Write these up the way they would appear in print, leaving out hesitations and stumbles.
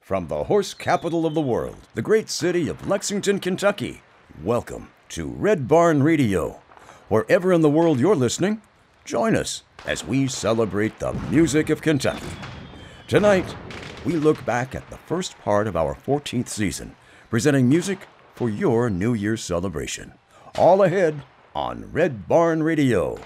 From the horse capital of the world, the great city of Lexington, Kentucky, welcome to Red Barn Radio. Wherever in the world you're listening, join us as we celebrate the music of Kentucky. Tonight, we look back at the first part of our 14th season, presenting music for your New Year's celebration. All ahead on Red Barn Radio.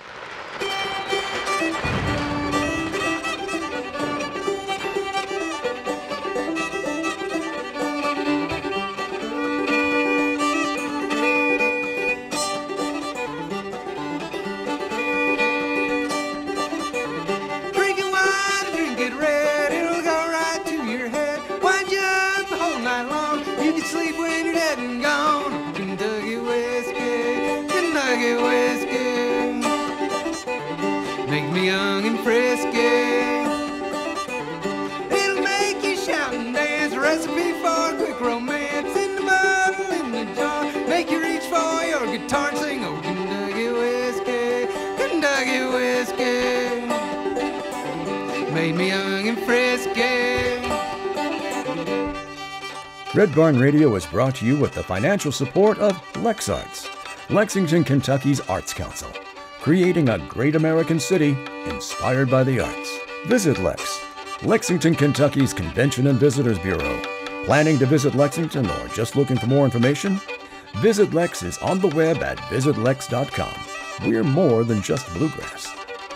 Red Barn Radio is brought to you with the financial support of LexArts, Lexington, Kentucky's Arts Council, creating a great American city inspired by the arts. Visit Lex, Lexington, Kentucky's Convention and Visitors Bureau. Planning to visit Lexington or just looking for more information? Visit Lex is on the web at visitlex.com. We're more than just bluegrass.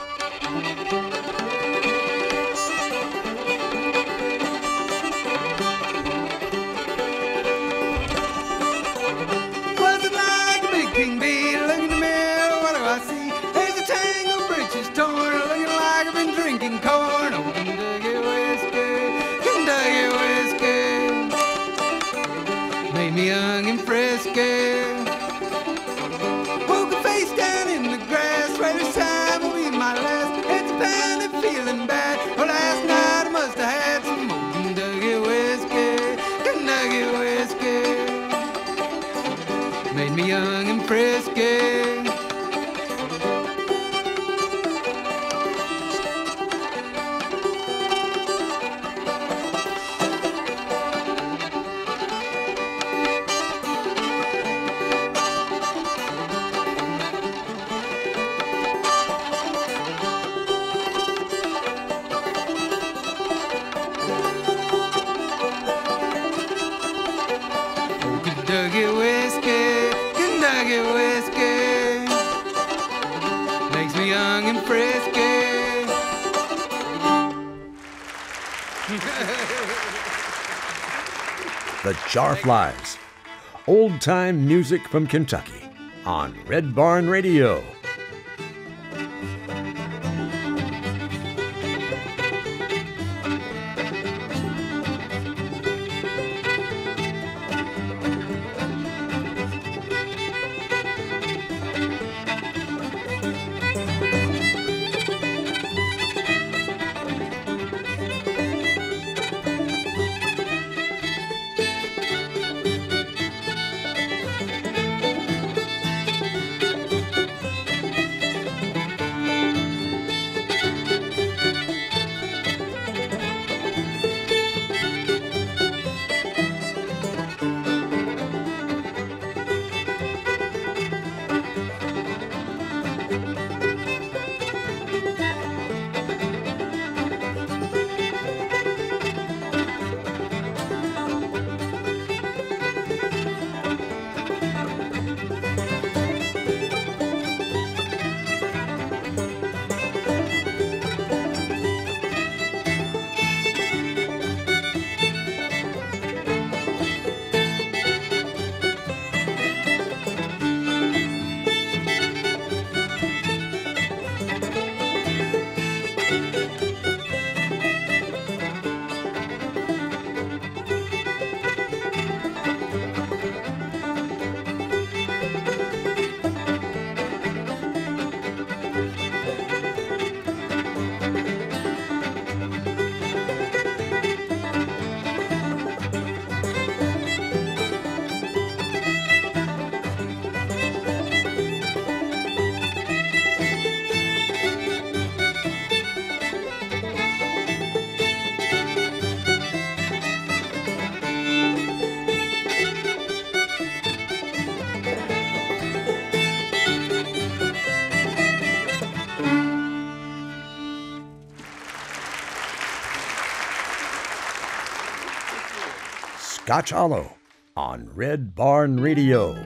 The Jarflies, old-time music from Kentucky on Red Barn Radio. Scotch Hollow on Red Barn Radio.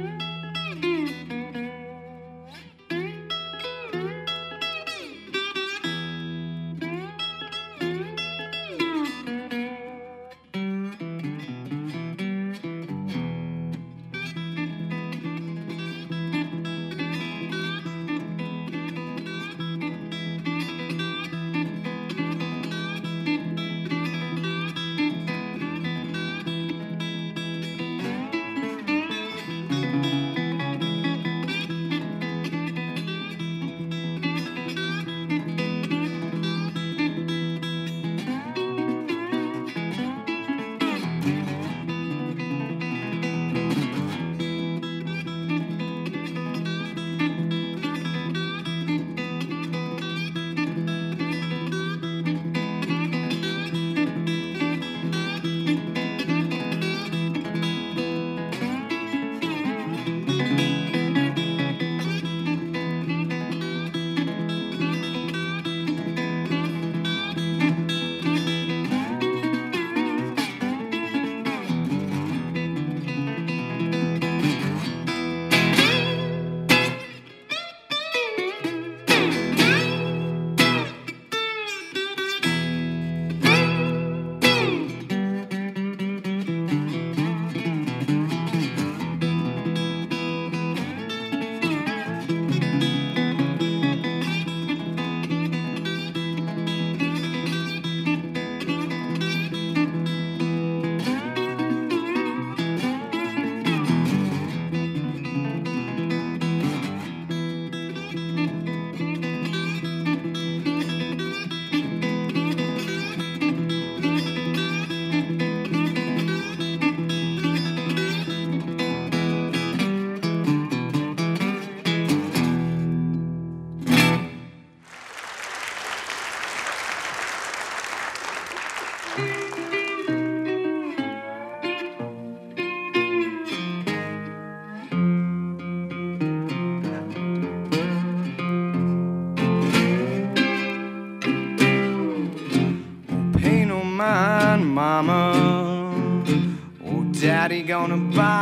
Daddy gonna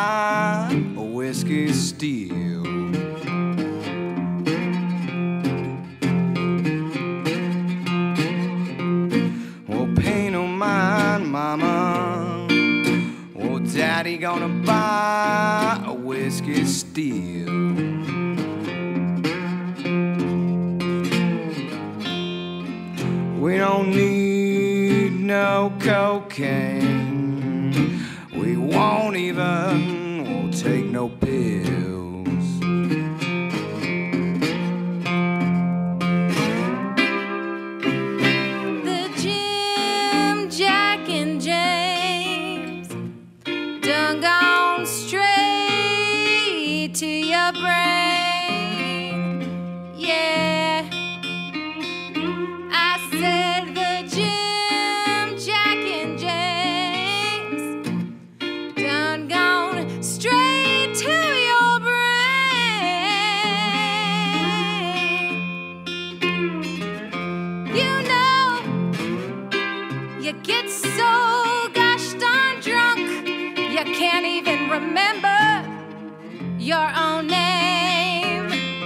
buy a whiskey steel. Well, pay no mind, mama. Well, daddy gonna buy a whiskey steel. We don't need no cocaine. We won't even take no pills. The Jim, Jack, and James done gone straight to your brain. Yeah, I said the Jim, Jack, and James done gone straight to your brain. You know, you get so gosh darn drunk, you can't even remember your own name.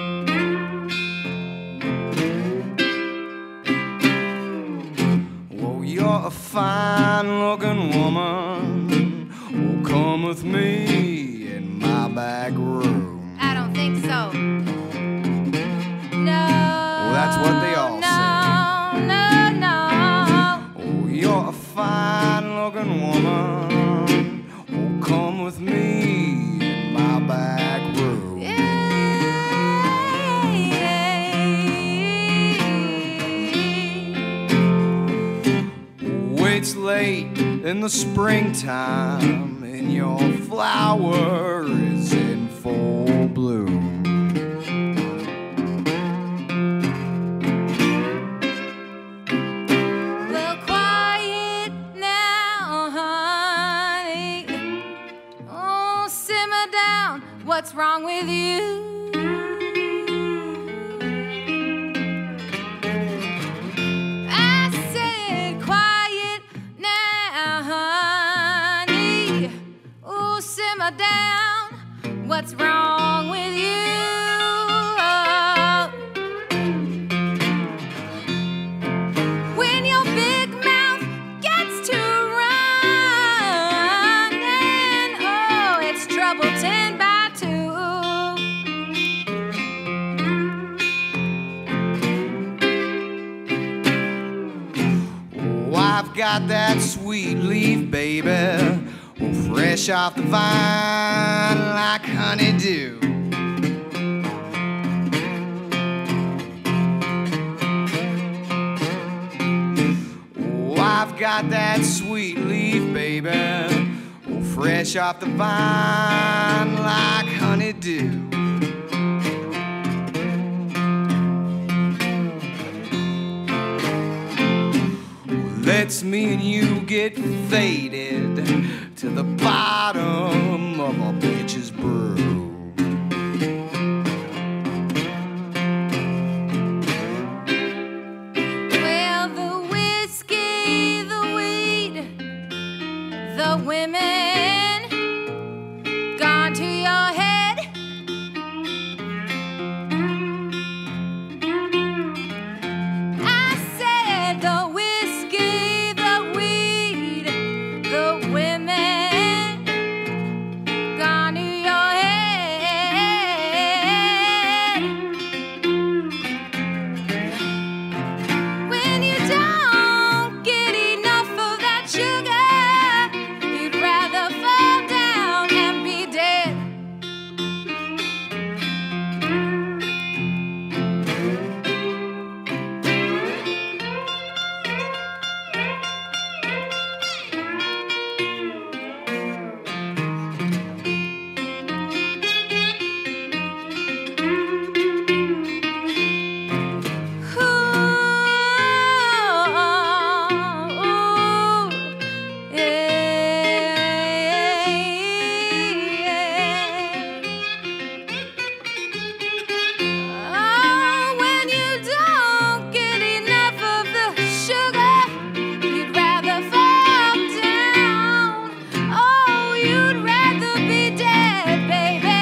Well, you're a fine-looking woman. Well, come with me in my back room. I don't think so. No. Well, that's what they all say. No. Oh, you're a fine-looking woman. Oh, come with me in my back room. Oh, it's late in the springtime, and your flower is in full bloom. Well, quiet now, honey. Oh, simmer down. What's wrong with you? I said quiet now, honey. simmer down. What's wrong with you? When your big mouth gets to running, oh, it's trouble 10 by 2. Oh, I've got that sweet leaf, baby, fresh off the vine like honeydew. Oh, I've got that sweet leaf, baby, fresh off the vine like honeydew. Let's me and you get faded to the bottom of a bitch's brew. Well, the whiskey, the weed, the women gone to your head. I said the whiskey, the weed, the women gone to your head. When you don't get enough of that sugar, you'd rather fall down and be dead. When you don't get enough of the sugar, you'd rather fall down. Oh, you'd rather be dead, baby.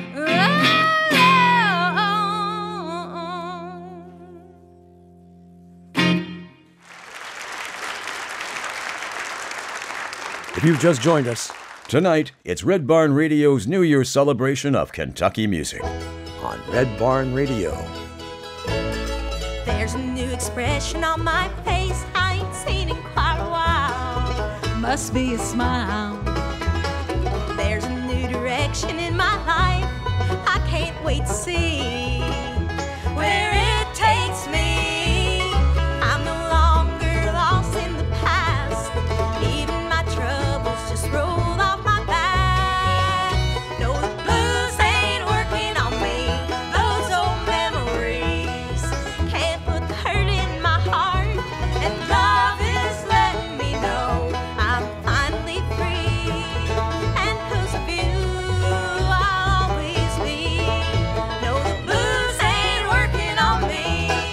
If you've just joined us, tonight it's Red Barn Radio's New Year's celebration of Kentucky music on Red Barn Radio. There's a new expression on my face I ain't seen in quite a while. Must be a smile. There's a new direction in my life I can't wait to see where it takes me. I'm no longer lost in the past. Even my troubles just rolled off my back. No, the blues ain't working on me. Those old memories can't put the hurt in my heart. And love is letting me know I'm finally free. And 'cause of you, I'll always be. No, the blues ain't working on me.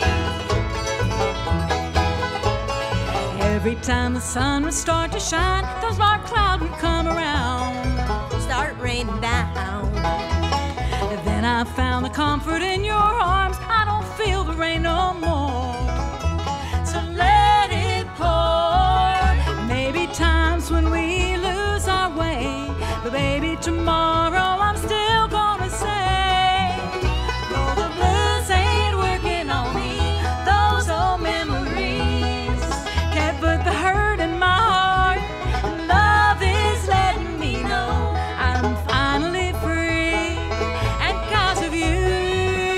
Every time the sun would start to shine, those dark clouds would come around, start raining down. And then I found the comfort in your arms. I don't feel the rain no more. So let it pour. Maybe times when we lose our way, but baby, tomorrow I'm still gonna say, no, the blues ain't working on me. Those old memories can't put the hurt in my heart. And love is letting me know I'm finally free. And 'cause of you,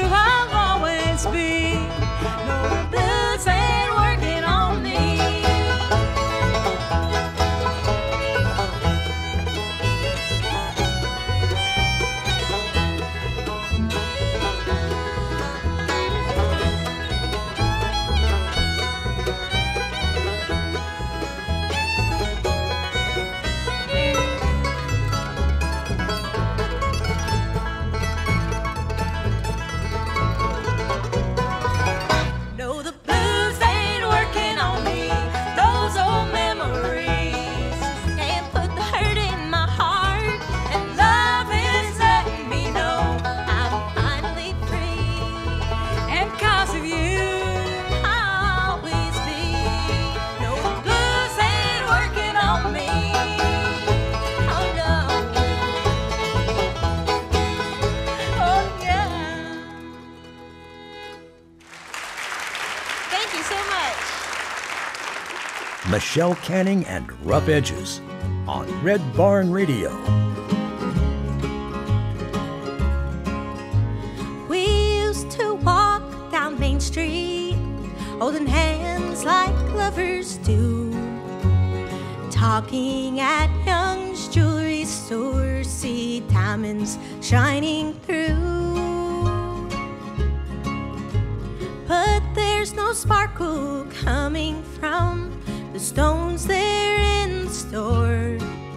Michelle Canning and Rough Edges on Red Barn Radio. We used to walk down Main Street, holding hands like lovers do, talking at Young's jewelry store, see diamonds shining through. But there's no sparkle coming from the stones there in the store,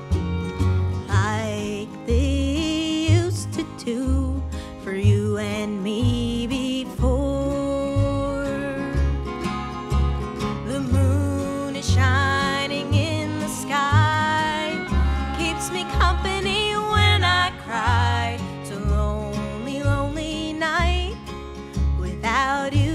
like they used to do for you and me before. The moon is shining in the sky, keeps me company when I cry. It's a lonely, lonely night without you.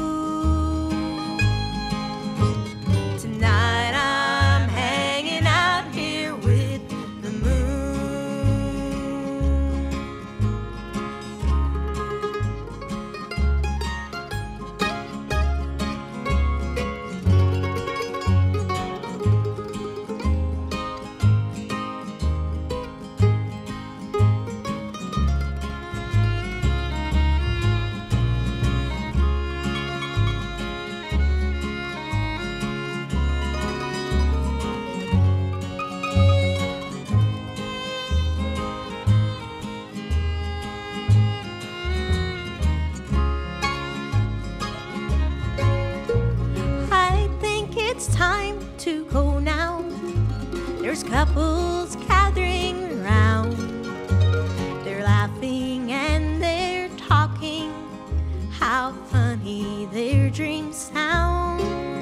Time to go now. There's couples gathering around. They're laughing and they're talking, how funny their dreams sound.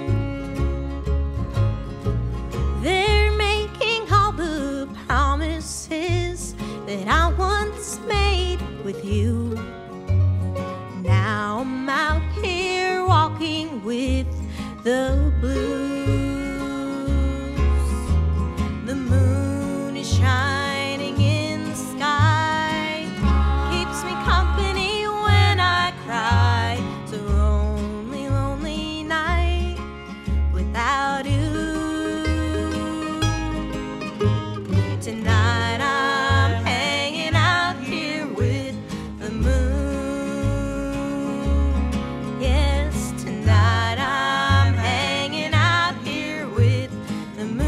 They're making all the promises that I once made with you. Now I'm out here walking with the blues. The moon is shining in the sky, keeps me company when I cry. It's a lonely, lonely night without you. Tonight I'm hanging out here with the moon. Yes, tonight I'm hanging out here with the moon.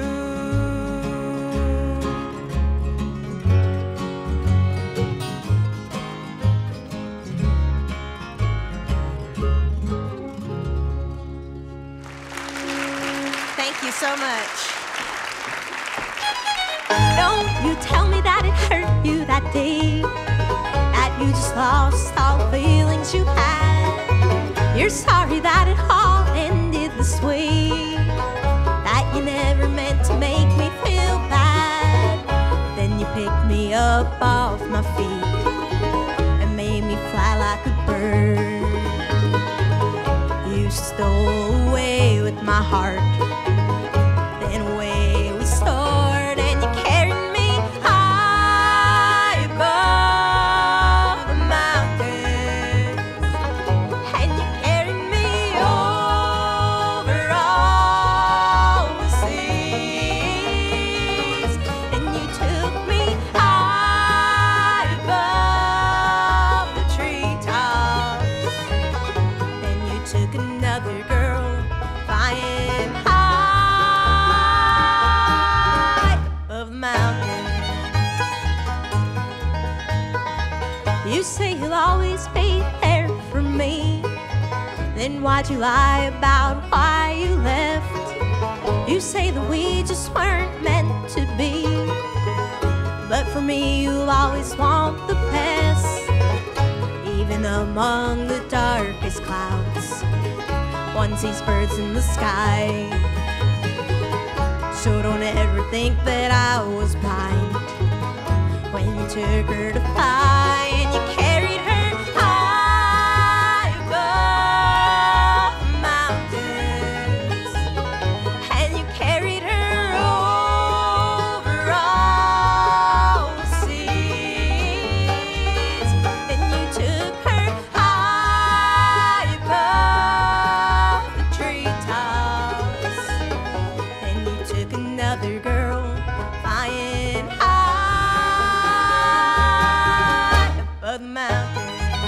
Thank you so much. Don't you tell me that it hurt you that day, that you just lost all feelings you had. You're sorry that it all ended this way, that you never meant to make me feel bad. Then you picked me up off my feet and made me fly like a bird. You stole away with my heart, then away we soared, and you carried me high above the mountains, and you carried me over all the seas, and you took me high above the treetops, and you took another girl flying high above the mountains. You say you'll always be there for me, then why'd you lie about why you left? You say that we just weren't meant to be, but for me you'll always want the best, even among the darkest clouds. One sees birds in the sky, so don't ever think that I was blind when you took her to fly, and you carried her high above the mountains, and you carried her over all the seas, and you took her high above the treetops, the mountains.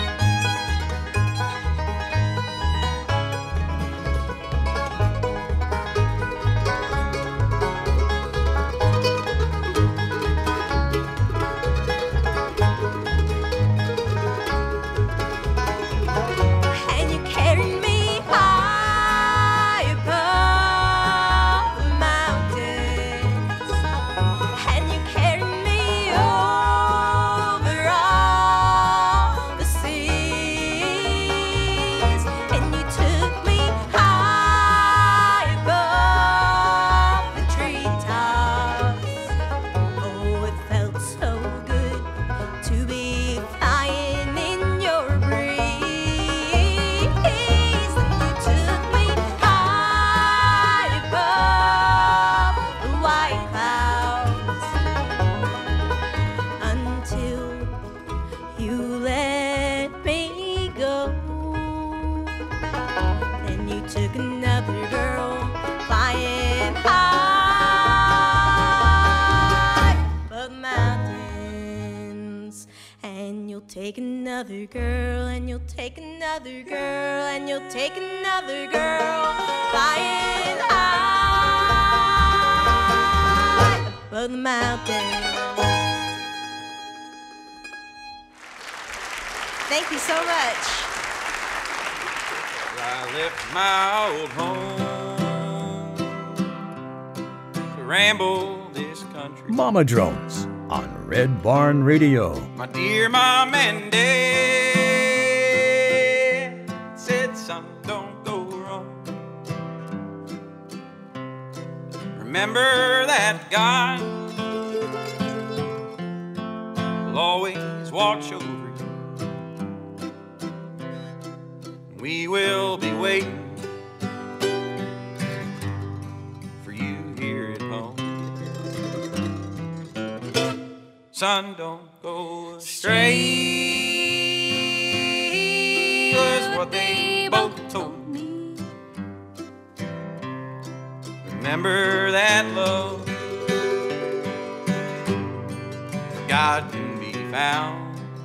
And you carried me high above the mountains, and you carried me over all the seas, and you took me high above the treetops. Oh, it felt so good to be flying in your breeze. And you took me high above the white clouds until you let me go. Then you took another girl flying high above the mountains. And you'll take another girl, and you'll take another girl, and you'll take another girl flying high above the mountains. Thank you so much. I left my old home to ramble this country. Mama Drones on Red Barn Radio. My dear mom and dad said, son, don't go wrong. Remember that God will always watch over you. We will be waiting for you here at home. Son, don't go astray, was what they both told me. Remember that love where God can be found.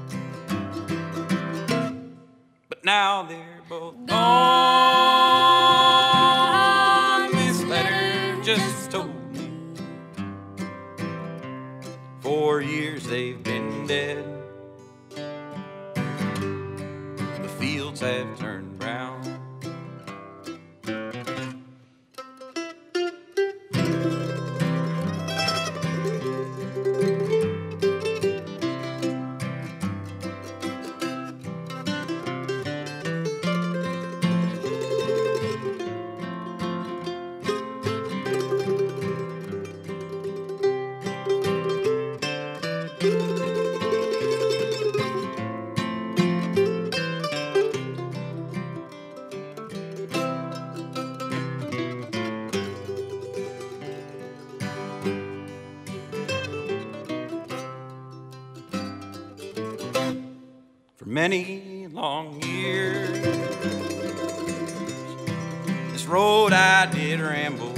But now they're both gone. This letter just told me 4 years they've been dead. The fields have turned brown. For many long years, this road I did ramble.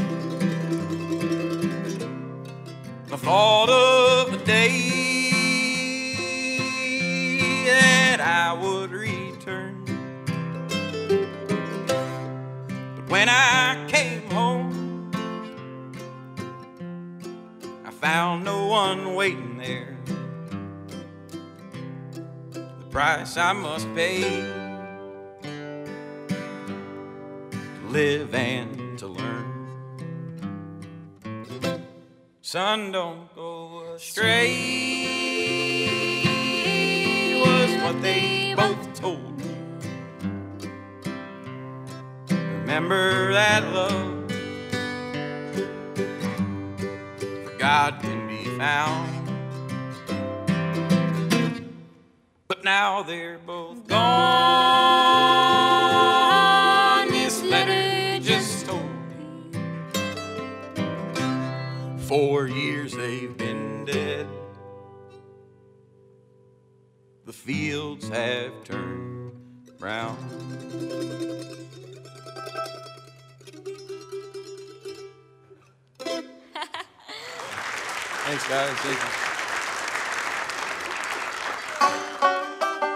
The thought of the day that I would return. But when I came home, I found no one waiting there. Price I must pay to live and to learn. Son, don't go astray, was what they both told me. Remember that love where God can be found. But now they're both gone. This letter just told me 4 years they've been dead. The fields have turned brown. Thanks, guys. Thank you.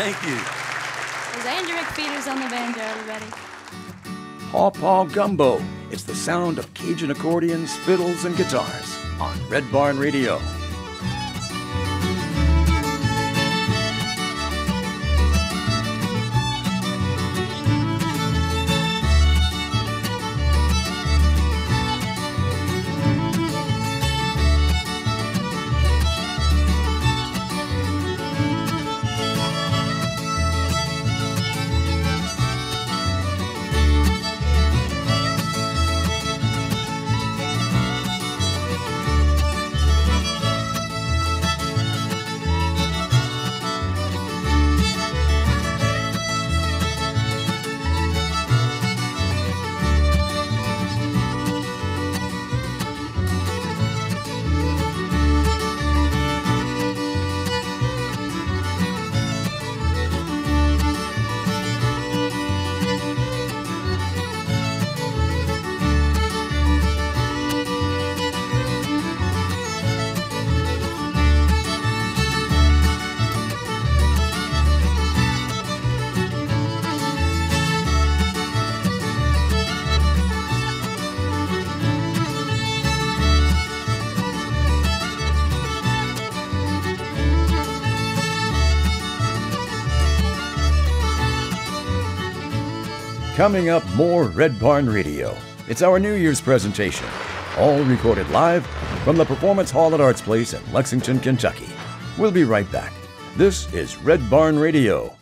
Thank you. There's Andrew McFeeters on the banjo, everybody. Paw Paw Gumbo. It's the sound of Cajun accordions, fiddles, and guitars on Red Barn Radio. Coming up, more Red Barn Radio. It's our New Year's presentation, all recorded live from the Performance Hall at Arts Place in Lexington, Kentucky. We'll be right back. This is Red Barn Radio.